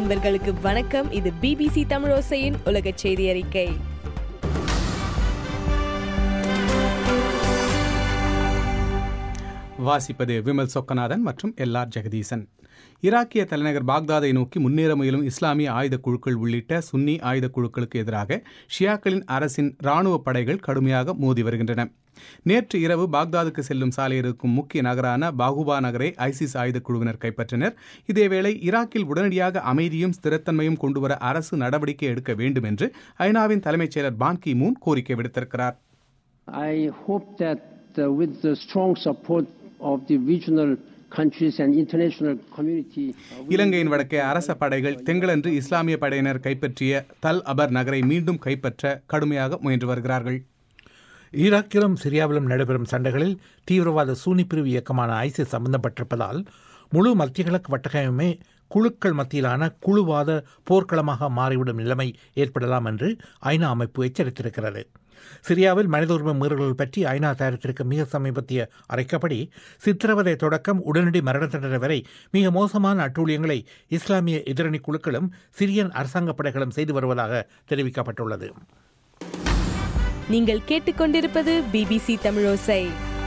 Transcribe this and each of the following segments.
நண்பர்களுக்கு வணக்கம். இது BBC தமிழோசையின் உலக செய்தி அறிக்கை. வாசிப்பது விமல் சொக்கநாதன் மற்றும் LR ஜெகதீசன். ஈராக்கிய தலைநகர் பாக்தாதை நோக்கி முன்னேற முயலும் இஸ்லாமிய ஆயுத குழுக்கள் உள்ளிட்ட சுன்னி ஆயுத குழுக்களுக்கு எதிராக ஷியாக்களின் அரசின் இராணுவ படைகள் கடுமையாக மோதி வருகின்றன. நேற்று இரவு பாக்தாதுக்கு செல்லும் சாலையில் இருக்கும் முக்கிய நகரான பாகுபா நகரை ஐசிஸ் ஆயுத குழுவினர் கைப்பற்றினர். இதேவேளை ஈராக்கில் உடனடியாக அமைதியும் ஸ்திரத்தன்மையும் கொண்டுவர அரசு நடவடிக்கை எடுக்க வேண்டும் என்று ஐநாவின் தலைமைச் செயலர் பான் கி மூன் கோரிக்கை விடுத்திருக்கிறார். I hope that with the strong support of the regional countries and international community, இலங்கையின் வடக்கே அரச படைகள் திங்களன்று இஸ்லாமிய படையினர் கைப்பற்றிய தல் அபர் நகரை மீண்டும் கைப்பற்ற கடுமையாக முயன்று வருகிறார்கள். ஈராக்கிலும் சிரியாவிலும் நடைபெறும் சண்டைகளில் தீவிரவாத சூனி பிரிவு இயக்கமான ஐசிஸ் சம்பந்தப்பட்டிருப்பதால் முழு மத்திய கிழக்கு வட்டகமே குழுக்கள் மத்தியிலான குழுவாத போர்க்களமாக மாறிவிடும் நிலைமை ஏற்படலாம் என்று ஐநா அமைப்பு எச்சரித்திருக்கிறது. சிரியாவில் மனித உரிமை மீறல்கள் பற்றி ஐநா தயாரித்திருக்கும் மிக சமீபத்திய அறிக்கைப்படி சித்திரவதை தொடக்கம் உடனடி மரண தண்டனை வரை மிக மோசமான அட்டூழியங்களை இஸ்லாமிய எதிரணி குழுக்களும் சிரியன் அரசாங்க படைகளும் செய்து வருவதாக தெரிவிக்கப்பட்டுள்ளது. நீங்கள் கேட்டுக்கொண்டிருப்பது BBC தமிழோசை.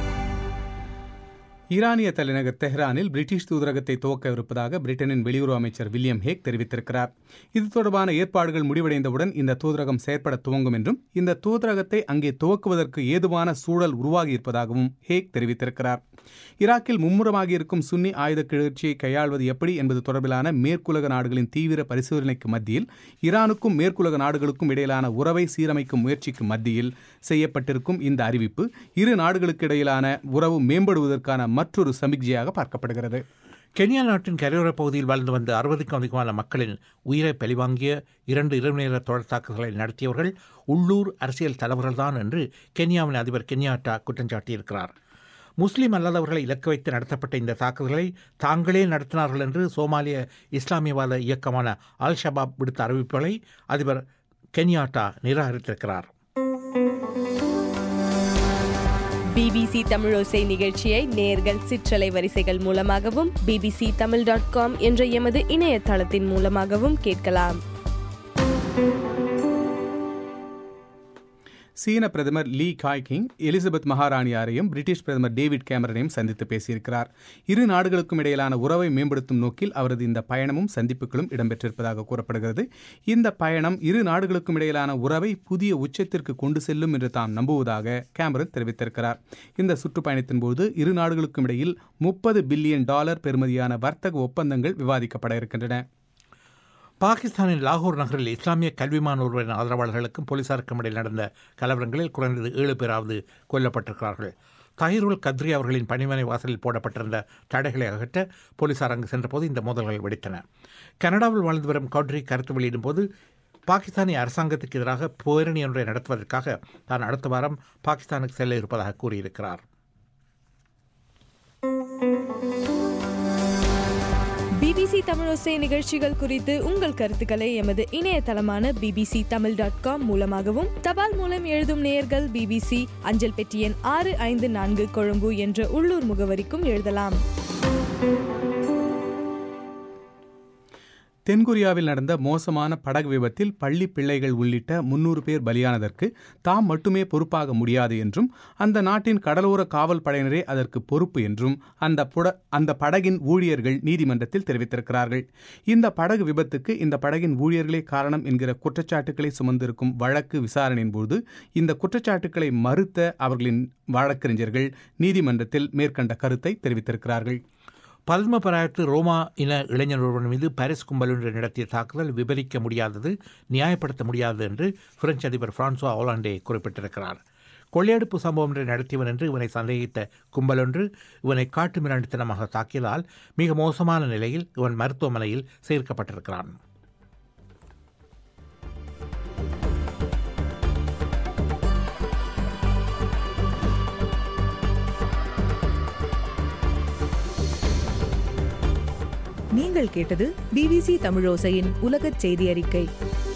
ஈரானிய தலைநகர் தெஹ்ரானில் பிரிட்டிஷ் தூதரகத்தை துவக்கவிருப்பதாக பிரிட்டனின் வெளியுறவு அமைச்சர் வில்லியம் ஹேக் தெரிவித்திருக்கிறார். இது தொடர்பான ஏற்பாடுகள் முடிவடைந்தவுடன் இந்த தூதரகம் செயற்பட துவங்கும் என்றும் இந்த தூதரகத்தை அங்கே துவக்குவதற்கு ஏதுவான சூழல் உருவாகியிருப்பதாகவும் ஹேக் தெரிவித்திருக்கிறார். ஈராக்கில் மும்முரமாகி இருக்கும் சுன்னி ஆயுத கிளர்ச்சியை கையாள்வது எப்படி என்பது தொடர்பிலான மேற்குலக நாடுகளின் தீவிர பரிசீலனைக்கு மத்தியில் ஈரானுக்கும் மேற்குலக நாடுகளுக்கும் இடையிலான உறவை சீரமைக்கும் முயற்சிக்கு மத்தியில் செய்யப்பட்டிருக்கும் இந்த அறிவிப்பு இரு நாடுகளுக்கு இடையிலான உறவு மேம்படுவதற்கான மற்றொரு சமிக்ஞையாக பார்க்கப்படுகிறது. கென்யா நாட்டின் கரையோர பகுதியில் வாழ்ந்து வந்த 60க்கும் அதிகமான மக்களின் உயிரை பழிவாங்கிய 2 இரவு நேர தொடர் தாக்குதல்களை நடத்தியவர்கள் உள்ளூர் அரசியல் தலைவர்கள்தான் என்று கென்யாவின் அதிபர் கென்யாட்டா குற்றம் சாட்டியிருக்கிறார். முஸ்லீம் அல்லாதவர்களை இலக்கு வைத்து நடத்தப்பட்ட இந்த தாக்குதல்களை தாங்களே நடத்தினார்கள் என்று சோமாலிய இஸ்லாமியவாத இயக்கமான அல் ஷபாப் விடுத்த அறிவிப்புகளை அதிபர் கென்யாட்டா நிராகரித்திருக்கிறார். BBC தமிழோசை நிகழ்ச்சியை நேயர்கள் சிற்றலை வரிசைகள் மூலமாகவும் bbctamil.com என்ற எமது இணையதளத்தின் மூலமாகவும் கேட்கலாம். சீன பிரதமர் லீ காய்கிங் எலிசபெத் மகாராணியாரையும் பிரிட்டிஷ் பிரதமர் டேவிட் கேமரனையும் சந்தித்து பேசியிருக்கிறார். இரு நாடுகளுக்கும் இடையிலான உறவை மேம்படுத்தும் நோக்கில் அவரது இந்த பயணமும் சந்திப்புகளும் இடம்பெற்றிருப்பதாக கூறப்படுகிறது. இந்த பயணம் இரு நாடுகளுக்கும் இடையிலான உறவை புதிய உச்சத்திற்கு கொண்டு செல்லும் என்று தாம் நம்புவதாக கேமரன் தெரிவித்திருக்கிறார். இந்த சுற்றுப்பயணத்தின் போது இரு நாடுகளுக்கும் இடையில் $30 பில்லியன் பெறுமதியான வர்த்தக ஒப்பந்தங்கள் விவாதிக்கப்பட இருக்கின்றன. பாகிஸ்தானின் லாகூர் நகரில் இஸ்லாமிய கல்விமான் ஒருவரின் ஆதரவாளர்களுக்கும் போலீசாருக்கும் இடையில் நடந்த கலவரங்களில் குறைந்தது 7 பேராவது கொல்லப்பட்டிருக்கிறார்கள். தஹீருல் கத்ரி அவர்களின் பணிமனை வாசலில் போடப்பட்டிருந்த தடைகளை அகற்ற போலீசார் அங்கு சென்றபோது இந்த மோதல்கள் வெடித்தன. கனடாவில் வாழ்ந்து வரும் கௌட்ரி கருத்து வெளியிடும் போது பாகிஸ்தானிய அரசாங்கத்துக்கு எதிராக பேரணி ஒன்றை நடத்துவதற்காக தான் அடுத்த வாரம் பாகிஸ்தானுக்கு செல்ல இருப்பதாக கூறியிருக்கிறார். BBC தமிழோசை நிகழ்ச்சிகள் குறித்து உங்கள் கருத்துக்களை எமது இணையதளமான bbctamil.com மூலமாகவும் தபால் மூலம் எழுதும் நேயர்கள் BBC அஞ்சல் பெட்டி எண் 654 கொழும்பு என்ற உள்ளூர் முகவரிக்கும் எழுதலாம். தென்கொரியாவில் நடந்த மோசமான படகு விபத்தில் பள்ளி பிள்ளைகள் உள்ளிட்ட 300 பேர் பலியானதற்கு தாம் மட்டுமே பொறுப்பாக முடியாது என்றும் அந்த நாட்டின் கடலோர காவல் படையினரே அதற்கு பொறுப்பு என்றும் அந்த படகின் ஊழியர்கள் நீதிமன்றத்தில் தெரிவித்திருக்கிறார்கள். இந்த படகு விபத்துக்கு இந்த படகின் ஊழியர்களே காரணம் என்கிற குற்றச்சாட்டுக்களை சுமந்திருக்கும் வழக்கு விசாரணையின் போது இந்த குற்றச்சாட்டுக்களை மறுத்த அவர்களின் வழக்கறிஞர்கள் நீதிமன்றத்தில் மேற்கண்ட கருத்தை தெரிவித்திருக்கிறார்கள். பத்மபராயத்து ரோமா இன இளைஞர் ஒருவன் மீது பாரிஸ் கும்பல் ஒன்று நடத்திய தாக்குதல் விவரிக்க முடியாதது, நியாயப்படுத்த முடியாதது என்று பிரெஞ்சு அதிபர் பிரான்சுவா ஒலாண்டே குறிப்பிட்டிருக்கிறார். கொள்ளையடிப்பு சம்பவம் ஒன்றை நடத்தியவன் என்று இவனை சந்தேகித்த கும்பல் ஒன்று இவனை காட்டு மிராண்டித்தனமாக தாக்கியதால் மிக மோசமான நிலையில் இவன் மருத்துவமனையில் சேர்க்கப்பட்டிருக்கிறான். நீங்கள் கேட்டது BBC தமிழோசையின் உலகச் செய்தி அறிக்கை.